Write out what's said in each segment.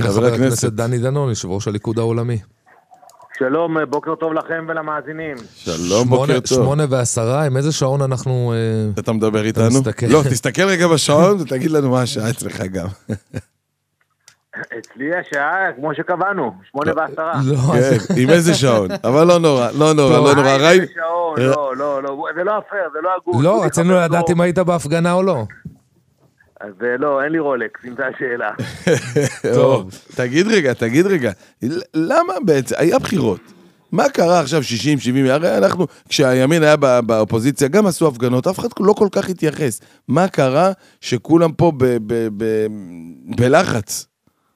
לחבר הכנסת דני דנון, יושב ראש הליכוד העולמי. שלום, בוקר טוב לכם ולמאזינים. שלום, בוקר טוב. 8:10, עם איזה שעון אנחנו... אתה מדבר איתנו? לא, תסתכל רגע בשעון ותגיד לנו מה השעה אצלך גם. אצלי השעה, כמו שקבענו, 8:10. כן, עם איזה שעון? אבל לא נורא, לא נורא, לא נורא. איזה שעון, לא, זה לא אפשר, זה לא הגון. לא, רצינו לדעת אם היית בהפגנה או לא. אז לא, אין לי רולקס, אם זו השאלה. טוב, תגיד רגע, למה בעצם, היה בחירות, מה קרה עכשיו 60-70, הרי אנחנו, כשהימין היה באופוזיציה, גם עשו הפגנות, אף אחד לא כל כך התייחס, מה קרה שכולם פה בלחץ?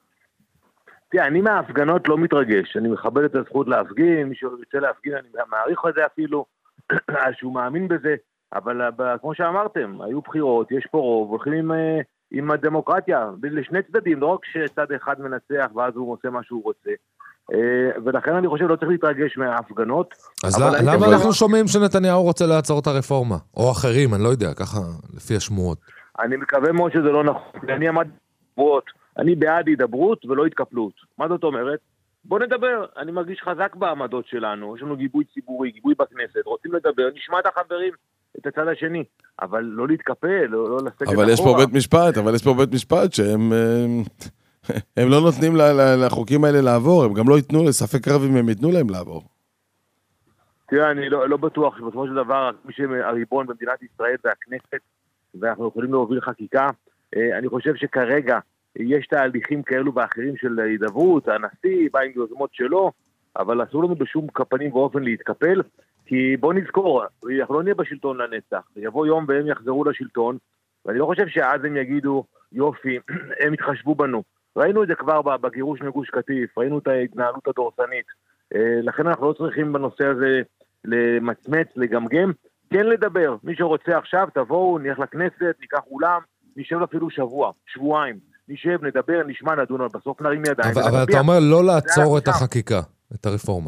תראה, אני מההפגנות לא מתרגש, אני מכבד את הזכות להפגין, מי שרוצה להפגין, אני מעריך את זה אפילו, שהוא מאמין בזה, אבל כמו שאמרתם, היו בחירות, יש פה רוב, הולכים עם הדמוקרטיה, לשני צדדים, לא רק שצד אחד מנצח ואז הוא עושה מה שהוא רוצה, ולכן אני חושב לא צריך להתרגש מההפגנות. אז למה אנחנו שומעים שנתניהו רוצה לעצור את הרפורמה? או אחרים, אני לא יודע, ככה לפי השמועות. אני מקווה מאוד שזה לא נכון, אני עמד בועות, אני בעד הידברות ולא התקפלות. מה זאת אומרת? בוא נדבר, אני מרגיש חזק בעמדות שלנו, יש לנו גיבוי ציבורי, גיבוי בכנסת, רוצים לדבר, נשמע את החברים, את הצד השני, אבל לא להתקפל, לא לסגת אחורה. אבל יש פה בית משפט שהם לא נותנים לחוקים האלה לעבור, הם גם לא ייתנו לספק רב אם הם ייתנו להם לעבור. תראה, אני לא בטוח שבסופו של דבר, מי שהריבון במדינת ישראל זה הכנסת, ואנחנו יכולים להוביל חקיקה, אני חושב שכרגע יש תהליכים כאלו ואחרים של הידברות, הנשיא בא עם יוזמות שלו, אבל אסור לנו בשום פנים ואופן להתקפל, כי בוא נזכור, אנחנו לא נהיה בשלטון לנצח, יבוא יום והם יחזרו לשלטון, ואני לא חושב שאז הם יגידו, יופי, הם התחשבו בנו. ראינו את זה כבר בגירוש מגוש קטיף, ראינו את ההתנהלות הדורסנית, לכן אנחנו לא צריכים בנושא הזה למצמץ, לגמגם, כן לדבר, מי שרוצה עכשיו תבואו, נלך לכנסת, ניקח אולם, נשב אפילו שבוע, שבועיים, נשב, נדבר, נשמע, נדון, בסוף נרים ידיים. אבל אתה אומר לא לעצור את החקיקה, את הרפורמה.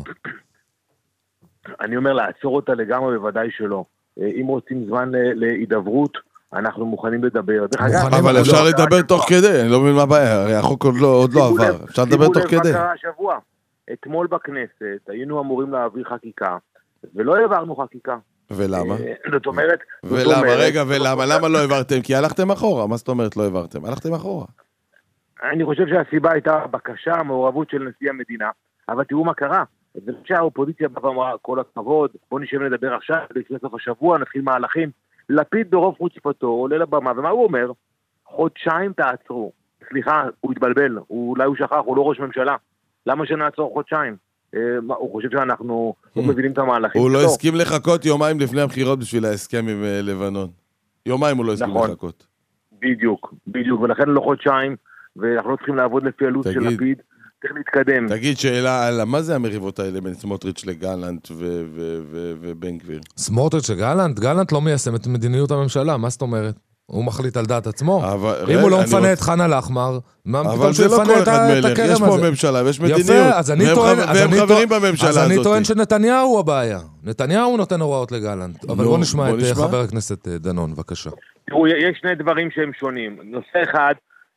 אני אומר לעצור אותה לגמרי, בוודאי שלא. אם רוצים זמן להידברות, אנחנו מוכנים לדבר. אבל אפשר לדבר תוך כדי, אני לא מבין מה הבעיה, הרי החוק עוד לא עבר, אפשר לדבר תוך כדי. שימו לב מה קרה השבוע. אתמול בכנסת היינו אמורים להעביר חקיקה, ולא העברנו חקיקה. ולמה? זאת אומרת... ולמה? רגע, ולמה? למה לא העברתם? כי הלכתם אחורה. מה זאת אומרת לא העברתם? הלכתם אחורה. אני חושב שהסיבה הייתה בקשה, מעורבות של נשיא המדינה, אבל תראו מה קרה. זה שהאופוזיציה אמרה כל הכבוד, בוא נשב לדבר עכשיו, לפני סוף השבוע, נתחיל מהלכים. לפיד ברוב חוצפתו עולה לבמה, ומה הוא אומר? חודשיים תעצרו. סליחה, הוא התבלבל, אולי הוא שכח, הוא לא ראש ממשלה. למה שנעצור חודשיים? הוא חושב שאנחנו לא מבינים את המהלכים. הוא לא הסכים לחכות יומיים לפני הבחירות בשביל ההסכם עם לבנון. יומיים הוא לא הסכים לחכות. בדיוק, ולכן לא חודשיים, ואנחנו לא צריכים לעבוד לפי הלו"ז של לפיד, צריך להתקדם. תגיד שאלה על מה זה המריבות האלה בין סמוטריץ' לגלנט ובן גביר? סמוטריץ' לגלנט? גלנט לא מיישם את מדיניות הממשלה, מה זאת אומרת? הוא מחליט על דעת עצמו. אם הוא לא מפנה את חנה לחמר, אבל זה לא כל אחד מלך, יש פה ממשלה ויש מדיניות, והם חברים בממשלה הזאת. אז אני טוען שנתניהו הוא הבעיה. נתניהו נותן הוראות לגלנט. אבל בוא נשמע את חבר הכנסת דנון, בבקשה. תראו, יש שני דברים שהם שונים. נושא אחד,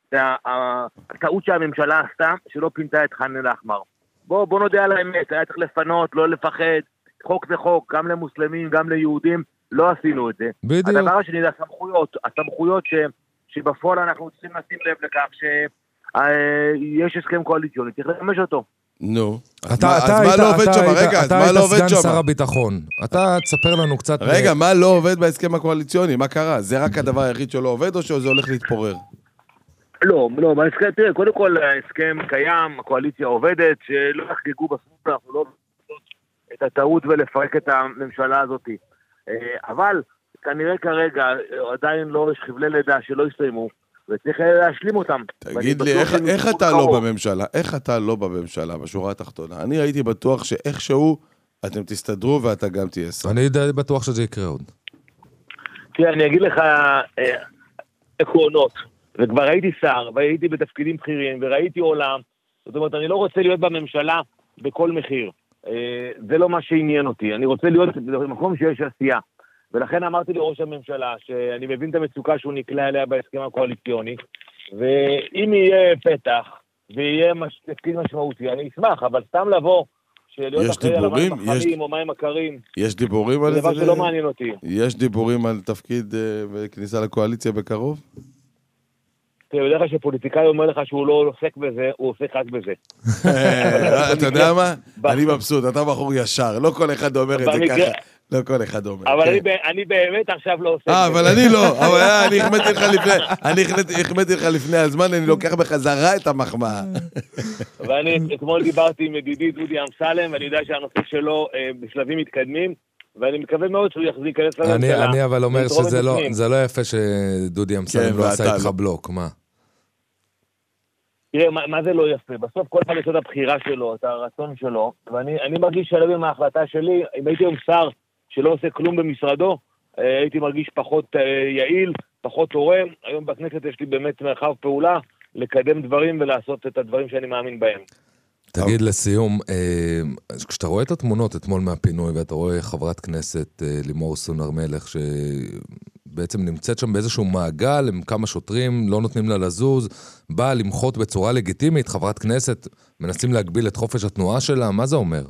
הטעות שהממשלה עשתה, שלא פינתה את חנה לחמר. בוא נודע על האמת, היה צריך לפנות, לא לפחד. חוק זה חוק, גם למוסלמים, גם ליהודים. לא עשינו את זה. בדיוק. הדבר השני זה הסמכויות שבפועל אנחנו צריכים לשים לב לכך שיש הסכם קואליציוני, צריך לממש אותו. נו. אז מה לא עובד שם? רגע, אז מה לא עובד שם? אתה היית סגן שר הביטחון. אתה תספר לנו קצת... רגע, מה לא עובד בהסכם הקואליציוני? מה קרה? זה רק הדבר היחיד שלא עובד או שזה הולך להתפורר? לא, תראה, קודם כל ההסכם קיים, הקואליציה עובדת, שלא יחגגו בסוף, אנחנו לא את הטעות ולפרק את הממשלה הזאת. אבל כנראה כרגע עדיין לא יש חבלי לידה שלא הסתיימו, וצריך להשלים אותם. תגיד לי, איך אתה לא בממשלה? איך אתה לא בממשלה, בשורה התחתונה? אני הייתי בטוח שאיכשהו אתם תסתדרו ואתה גם תהיה שר. אני די בטוח שזה יקרה עוד. כי אני אגיד לך עקרונות, וכבר הייתי שר, והייתי בתפקידים בכירים, וראיתי עולם, זאת אומרת, אני לא רוצה להיות בממשלה בכל מחיר. זה לא מה שעניין אותי, אני רוצה להיות במקום שיש עשייה, ולכן אמרתי לראש הממשלה שאני מבין את המצוקה שהוא נקלע אליה בהסכם הקואליציוני, ואם יהיה פתח ויהיה תפקיד משמעותי, אני אשמח, אבל סתם לבוא, שלהיות אחרי על המים החמים או מים הקרים, יש דיבורים על זה? זה דבר שלא מעניין אותי. יש דיבורים על תפקיד וכניסה לקואליציה בקרוב? תראה, בדרך כלל שפוליטיקאי אומר לך שהוא לא עוסק בזה, הוא עוסק רק בזה. אתה יודע מה? אני מבסוט, אתה בחור ישר, לא כל אחד אומר את זה ככה. לא כל אחד אומר. אבל אני באמת עכשיו לא עוסק בזה. אבל אני לא, אני החמאתי לך לפני הזמן, אני לוקח בחזרה את המחמאה. ואני אתמול דיברתי עם ידידי דודי אמסלם, ואני יודע שהנושא שלו בשלבים מתקדמים, ואני מקווה מאוד שהוא יחזיק להיכנס לממשלה. אני אבל אומר שזה לא יפה שדודי אמסלם לא עשה איתך בלוק, מה? תראה, מה זה לא יפה? בסוף כל אחד יש את הבחירה שלו, את הרצון שלו, ואני מרגיש שלב עם ההחלטה שלי, אם הייתי היום שר שלא עושה כלום במשרדו, הייתי מרגיש פחות יעיל, פחות תורם. היום בכנסת יש לי באמת מרחב פעולה, לקדם דברים ולעשות את הדברים שאני מאמין בהם. תגיד לסיום, כשאתה רואה את התמונות אתמול מהפינוי, ואתה רואה חברת כנסת לימור סון הר מלך, שבעצם נמצאת שם באיזשהו מעגל, עם כמה שוטרים, לא נותנים לה לזוז, באה למחות בצורה לגיטימית, חברת כנסת, מנסים להגביל את חופש התנועה שלה, מה זה אומר?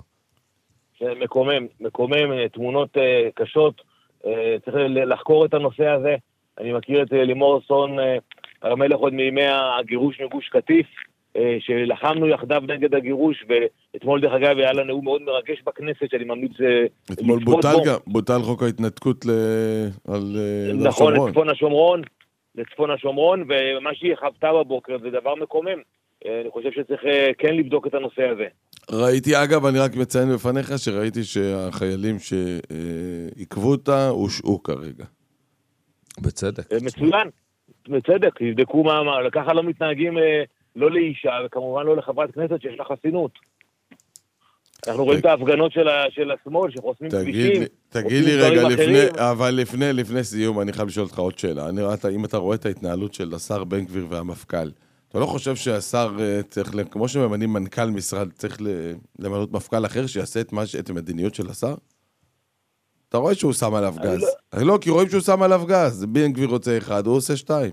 מקומם, תמונות קשות, צריך לחקור את הנושא הזה. אני מכיר את לימור סון הר מלך עוד מימי הגירוש מגוש קטיף, שלחמנו יחדיו נגד הגירוש, ואתמול דרך אגב היה לה נאום מאוד מרגש בכנסת, שאני ממליץ אתמול בוטל חוק ההתנתקות על נכון, לצפון השומרון, ומה שהיא חוותה בבוקר זה דבר מקומם. אני חושב שצריך כן לבדוק את הנושא הזה. ראיתי, אגב, אני רק מציין בפניך, שראיתי שהחיילים שעיכבו אותה, הושעו כרגע. בצדק. מצוין, בצדק, יבדקו מה, ככה לא מתנהגים לא לאישה, וכמובן לא לחברת כנסת שיש לה חסינות. אנחנו רואים את ההפגנות של השמאל, שחוסמים כבישים. תגיד לי רגע, אבל לפני סיום, אני חייב לשאול אותך עוד שאלה. אם אתה רואה את ההתנהלות של השר בן גביר והמפכ"ל, אתה לא חושב שהשר צריך, כמו שממנים מנכ"ל משרד, צריך למנות מפכ"ל אחר שיעשה את המדיניות של השר? אתה רואה שהוא שם עליו גז. לא, כי רואים שהוא שם עליו גז. בן גביר רוצה אחד, הוא עושה שתיים.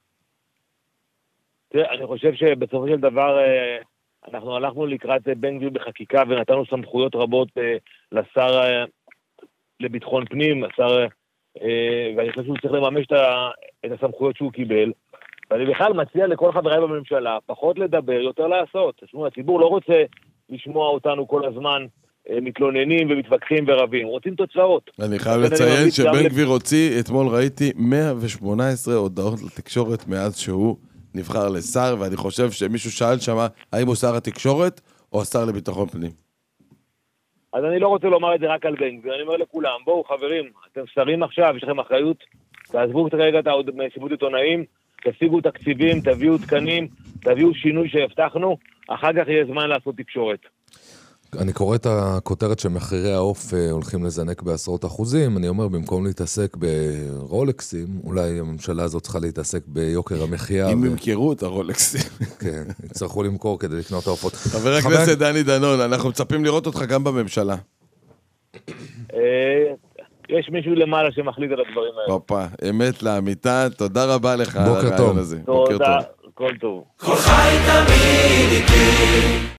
תראה, אני חושב שבסופו של דבר אנחנו הלכנו לקראת בן גביר בחקיקה ונתנו סמכויות רבות לשר לביטחון פנים, ואני חושב שהוא צריך לממש את הסמכויות שהוא קיבל. ואני בכלל מציע לכל חבריי בממשלה פחות לדבר, יותר לעשות. הציבור לא רוצה לשמוע אותנו כל הזמן מתלוננים ומתווכחים ורבים, רוצים תוצאות. אני חייב לציין שבן גביר הוציא, אתמול ראיתי 118 הודעות לתקשורת מאז שהוא נבחר לשר, ואני חושב שמישהו שאל שמה, האם הוא שר התקשורת או השר לביטחון פנים? אז אני לא רוצה לומר את זה רק על בן גביר, אני אומר לכולם, בואו חברים, אתם שרים עכשיו, יש לכם אחריות, תעזבו כרגע את מסיבות עיתונאים, תשיגו תקציבים, תביאו תקנים, תביאו שינוי שהבטחנו, אחר כך יהיה זמן לעשות תקשורת. אני קורא את הכותרת שמחירי העוף הולכים לזנק בעשרות אחוזים, אני אומר, במקום להתעסק ברולקסים, אולי הממשלה הזאת צריכה להתעסק ביוקר המחיה. אם ימכרו את הרולקסים. כן, יצטרכו למכור כדי לקנות את העופות. חבר הכנסת דני דנון, אנחנו מצפים לראות אותך גם בממשלה. יש מישהו למעלה שמחליט על הדברים האלה. פאפה, אמת לאמיתה, תודה רבה לך. בוקר טוב. תודה, כל טוב. כל חי תמיד איתי.